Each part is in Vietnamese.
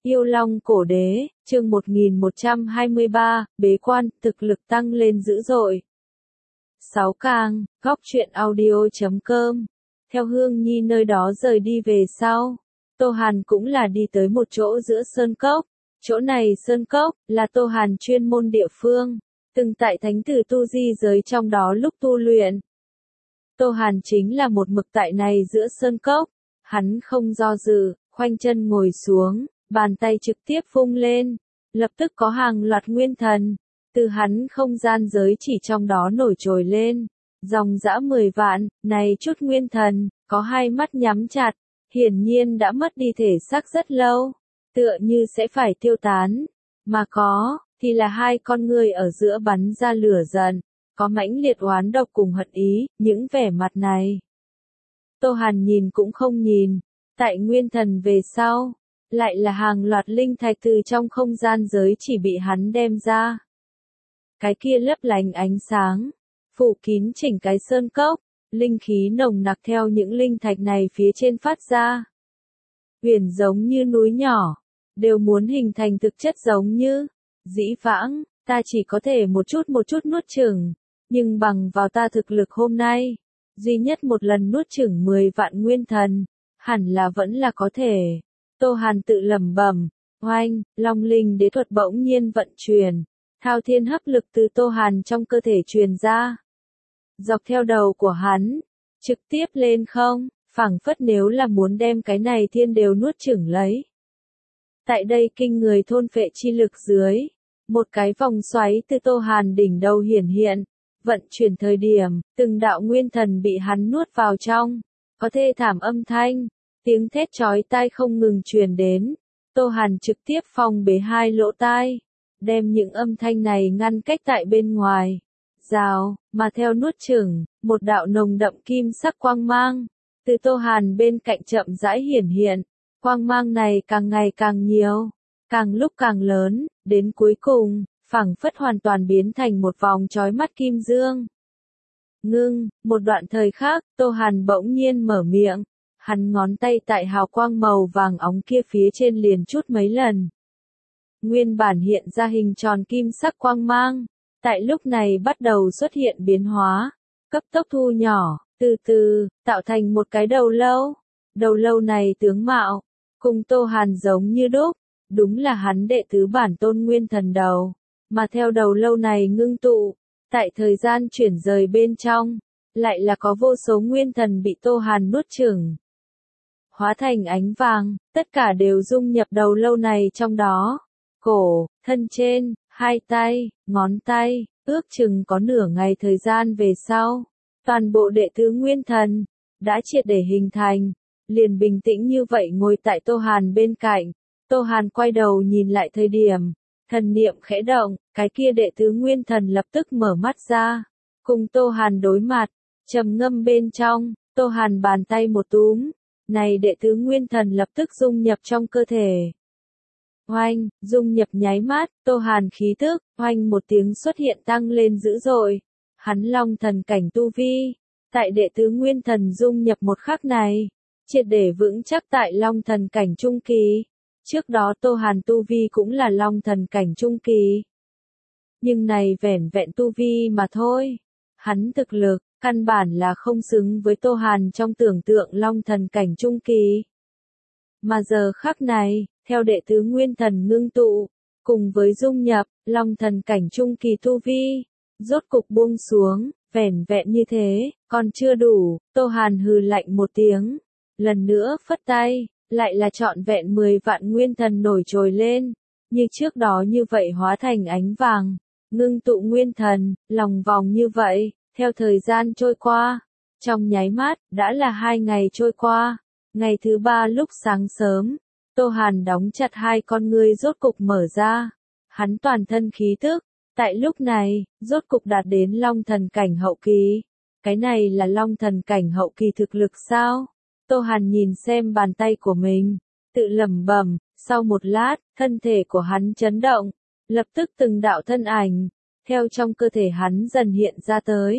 Yêu Long Cổ Đế, chương 1123, bế quan, thực lực tăng lên dữ dội. 6 Càng, góc truyện audio.com. Theo Hương Nhi nơi đó rời đi về sau, Tô Hàn cũng là đi tới một chỗ giữa sơn cốc. Chỗ này sơn cốc, là Tô Hàn chuyên môn địa phương, từng tại thánh tử tu di giới trong đó lúc tu luyện. Tô Hàn chính là một mực tại này giữa sơn cốc, hắn không do dự, khoanh chân ngồi xuống, bàn tay trực tiếp vung lên, lập tức có hàng loạt nguyên thần, từ hắn không gian giới chỉ trong đó nổi trồi lên, dòng dã 10 vạn, này chút nguyên thần, có hai mắt nhắm chặt, hiển nhiên đã mất đi thể xác rất lâu, tựa như sẽ phải tiêu tán, mà có, thì là hai con người ở giữa bắn ra lửa giận, có mãnh liệt oán độc cùng hận ý, những vẻ mặt này. Tô Hàn nhìn cũng không nhìn, tại nguyên thần về sau, lại là hàng loạt linh thạch từ trong không gian giới chỉ bị hắn đem ra. Cái kia lấp lánh ánh sáng, phủ kín chỉnh cái sơn cốc, linh khí nồng nặc theo những linh thạch này phía trên phát ra. Huyền giống như núi nhỏ, đều muốn hình thành thực chất giống như, dĩ vãng, ta chỉ có thể một chút nuốt chửng, nhưng bằng vào ta thực lực hôm nay, duy nhất một lần nuốt chửng 10 vạn nguyên thần, hẳn là vẫn là có thể. Tô Hàn tự lẩm bẩm, oanh, Long Linh đế thuật bỗng nhiên vận chuyển, thao thiên hấp lực từ Tô Hàn trong cơ thể truyền ra. Dọc theo đầu của hắn, trực tiếp lên không, phảng phất nếu là muốn đem cái này thiên đều nuốt chửng lấy. Tại đây kinh người thôn phệ chi lực dưới, một cái vòng xoáy từ Tô Hàn đỉnh đầu hiển hiện, vận chuyển thời điểm, từng đạo nguyên thần bị hắn nuốt vào trong, có thê thảm âm thanh, tiếng thét chói tai không ngừng truyền đến. Tô Hàn trực tiếp phong bế hai lỗ tai, đem những âm thanh này ngăn cách tại bên ngoài. Rào, mà theo nuốt chửng, một đạo nồng đậm kim sắc quang mang, từ Tô Hàn bên cạnh chậm rãi hiển hiện. Quang mang này càng ngày càng nhiều, càng lúc càng lớn, đến cuối cùng, phảng phất hoàn toàn biến thành một vòng chói mắt kim dương. Ngưng, một đoạn thời khác, Tô Hàn bỗng nhiên mở miệng, hắn ngón tay tại hào quang màu vàng óng kia phía trên liền chút mấy lần. Nguyên bản hiện ra hình tròn kim sắc quang mang, tại lúc này bắt đầu xuất hiện biến hóa, cấp tốc thu nhỏ, từ từ, tạo thành một cái đầu lâu. Đầu lâu này tướng mạo, cùng Tô Hàn giống như đúc, đúng là hắn đệ tứ bản tôn nguyên thần đầu, mà theo đầu lâu này ngưng tụ, tại thời gian chuyển rời bên trong, lại là có vô số nguyên thần bị Tô Hàn nuốt chửng. Hóa thành ánh vàng, tất cả đều dung nhập đầu lâu này trong đó. Cổ, thân trên, hai tay, ngón tay, ước chừng có nửa ngày thời gian về sau, toàn bộ đệ tứ nguyên thần, đã triệt để hình thành, liền bình tĩnh như vậy ngồi tại Tô Hàn bên cạnh. Tô Hàn quay đầu nhìn lại thời điểm, thần niệm khẽ động, cái kia đệ tứ nguyên thần lập tức mở mắt ra, cùng Tô Hàn đối mặt, trầm ngâm bên trong, Tô Hàn bàn tay một túm, này đệ tứ nguyên thần lập tức dung nhập trong cơ thể. Oanh, dung nhập nháy mắt, Tô Hàn khí tức, oanh một tiếng xuất hiện tăng lên dữ dội, hắn long thần cảnh tu vi, tại đệ tứ nguyên thần dung nhập một khắc này, triệt để vững chắc tại long thần cảnh trung kỳ. Trước đó Tô Hàn tu vi cũng là long thần cảnh trung kỳ. Nhưng này vẻn vẹn tu vi mà thôi. Hắn thực lực, căn bản là không xứng với Tô Hàn trong tưởng tượng long thần cảnh trung kỳ. Mà giờ khắc này, theo đệ tứ nguyên thần ngưng tụ, cùng với dung nhập, long thần cảnh trung kỳ tu vi, rốt cục buông xuống, vẻn vẹn như thế, còn chưa đủ, Tô Hàn hừ lạnh một tiếng, lần nữa phất tay. Lại là trọn vẹn 10 vạn nguyên thần nổi trồi lên, như trước đó như vậy hóa thành ánh vàng, ngưng tụ nguyên thần, lòng vòng như vậy, theo thời gian trôi qua, trong nháy mắt, đã là 2 ngày trôi qua, ngày thứ 3 lúc sáng sớm, Tô Hàn đóng chặt hai con ngươi rốt cục mở ra, hắn toàn thân khí tức, tại lúc này, rốt cục đạt đến long thần cảnh hậu kỳ, cái này là long thần cảnh hậu kỳ thực lực sao? Tô Hàn nhìn xem bàn tay của mình, tự lẩm bẩm, sau một lát, thân thể của hắn chấn động, lập tức từng đạo thân ảnh, theo trong cơ thể hắn dần hiện ra tới.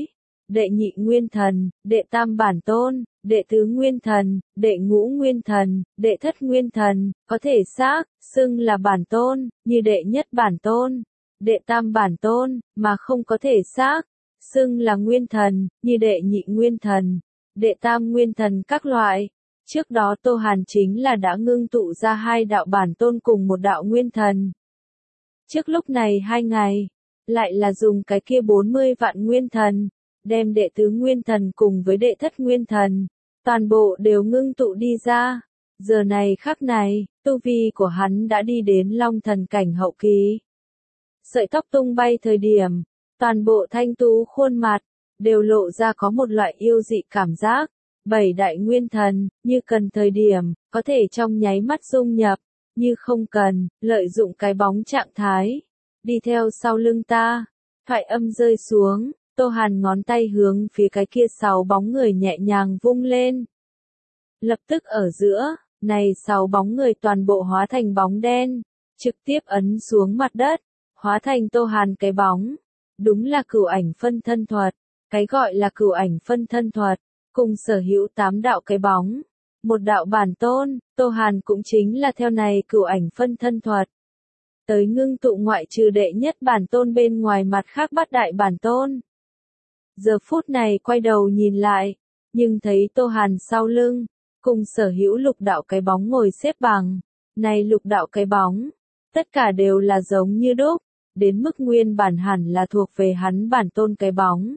đệ nhị nguyên thần, đệ tam bản tôn, đệ tứ nguyên thần, đệ ngũ nguyên thần, đệ thất nguyên thần, có thể xác, xưng là bản tôn, như đệ nhất bản tôn, đệ tam bản tôn, mà không có thể xác, xưng là nguyên thần, như đệ nhị nguyên thần, đệ tam nguyên thần các loại. Trước đó Tô Hàn chính là đã ngưng tụ ra hai đạo bản tôn cùng một đạo nguyên thần. Trước lúc này 2 ngày, lại là dùng cái kia 40 vạn nguyên thần, đem đệ tứ nguyên thần cùng với đệ thất nguyên thần, toàn bộ đều ngưng tụ đi ra. Giờ này khắc này, tu vi của hắn đã đi đến long thần cảnh hậu kỳ. Sợi tóc tung bay thời điểm, toàn bộ thanh tú khuôn mặt, đều lộ ra có một loại yêu dị cảm giác. 7 đại nguyên thần, như cần thời điểm, có thể trong nháy mắt dung nhập, như không cần, lợi dụng cái bóng trạng thái. Đi theo sau lưng ta, thoại âm rơi xuống, Tô Hàn ngón tay hướng phía cái kia 6 bóng người nhẹ nhàng vung lên. Lập tức ở giữa, này 6 bóng người toàn bộ hóa thành bóng đen, trực tiếp ấn xuống mặt đất, hóa thành Tô Hàn cái bóng. Đúng là cửu ảnh phân thân thuật, cái gọi là cửu ảnh phân thân thuật, cùng sở hữu 8 đạo cái bóng. Một đạo bản tôn, Tô Hàn cũng chính là theo này cửu ảnh phân thân thuật. Tới ngưng tụ ngoại trừ đệ nhất bản tôn bên ngoài mặt khác 8 đại bản tôn. Giờ phút này quay đầu nhìn lại, nhưng thấy Tô Hàn sau lưng, cùng sở hữu lục đạo cái bóng ngồi xếp bằng. Này lục đạo cái bóng, tất cả đều là giống như đúc, đến mức nguyên bản hẳn là thuộc về hắn bản tôn cái bóng.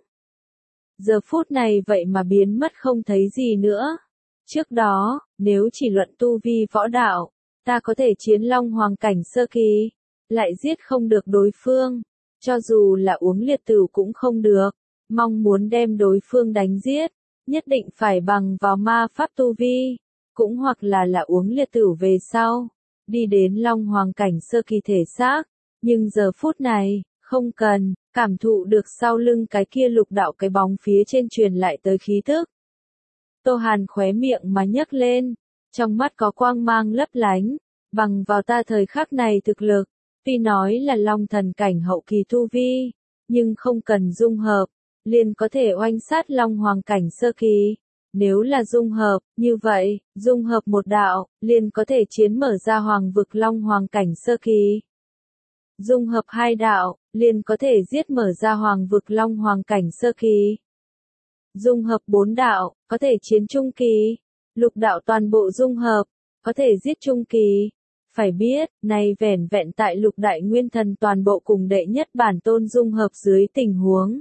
Giờ phút này vậy mà biến mất không thấy gì nữa. Trước đó, nếu chỉ luận tu vi võ đạo, ta có thể chiến long hoàng cảnh sơ kỳ, lại giết không được đối phương, cho dù là uống liệt tử cũng không được, mong muốn đem đối phương đánh giết, nhất định phải bằng vào ma pháp tu vi, cũng hoặc là uống liệt tử về sau, đi đến long hoàng cảnh sơ kỳ thể xác, nhưng giờ phút này, không cần, cảm thụ được sau lưng cái kia lục đạo cái bóng phía trên truyền lại tới khí thức. Tô Hàn khóe miệng mà nhấc lên, trong mắt có quang mang lấp lánh, bằng vào ta thời khắc này thực lực, tuy nói là long thần cảnh hậu kỳ tu vi, nhưng không cần dung hợp, liền có thể oanh sát long hoàng cảnh sơ kỳ. Nếu là dung hợp, như vậy, dung hợp một đạo, liền có thể chiến mở ra hoàng vực long hoàng cảnh sơ kỳ. Dung hợp 2 đạo, liền có thể giết mở ra hoàng vực long hoàng cảnh sơ kỳ. Dung hợp 4 đạo, có thể chiến trung kỳ. Lục đạo toàn bộ dung hợp, có thể giết trung kỳ. Phải biết, này vẻn vẹn tại lục đại nguyên thần toàn bộ cùng đệ nhất bản tôn dung hợp dưới tình huống.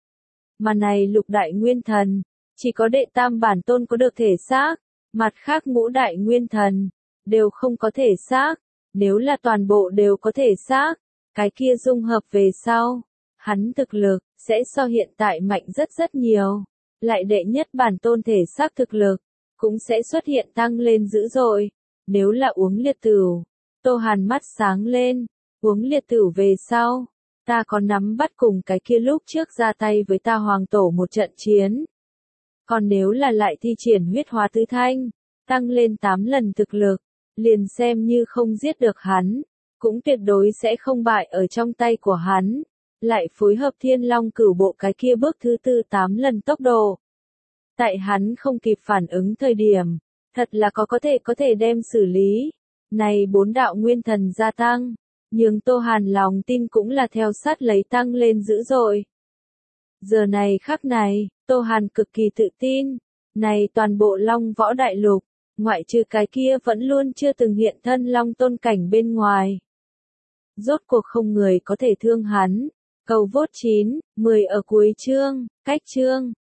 Mà này lục đại nguyên thần, chỉ có đệ tam bản tôn có được thể xác, mặt khác ngũ đại nguyên thần, đều không có thể xác. Nếu là toàn bộ đều có thể xác, cái kia dung hợp về sau, hắn thực lực, sẽ so hiện tại mạnh rất nhiều. Lại đệ nhất bản tôn thể xác thực lực, cũng sẽ xuất hiện tăng lên dữ dội. Nếu là uống liệt tử, Tô Hàn mắt sáng lên, uống liệt tử về sau, ta có nắm bắt cùng cái kia lúc trước ra tay với ta hoàng tổ một trận chiến. Còn nếu là lại thi triển huyết hóa tứ thanh, tăng lên 8 lần thực lực, liền xem như không giết được hắn, cũng tuyệt đối sẽ không bại ở trong tay của hắn. Lại phối hợp thiên long cửu bộ cái kia bước thứ 4 8 lần tốc độ. Tại hắn không kịp phản ứng thời điểm, thật là có thể đem xử lý. Này 4 đạo nguyên thần gia tăng, nhưng Tô Hàn lòng tin cũng là theo sát lấy tăng lên dữ dội. Giờ này khắc này, Tô Hàn cực kỳ tự tin, này toàn bộ long võ đại lục, ngoại trừ cái kia vẫn luôn chưa từng hiện thân long tôn cảnh bên ngoài. Rốt cuộc không người có thể thương hắn. Cầu vote 9, 10 ở cuối chương, cách chương.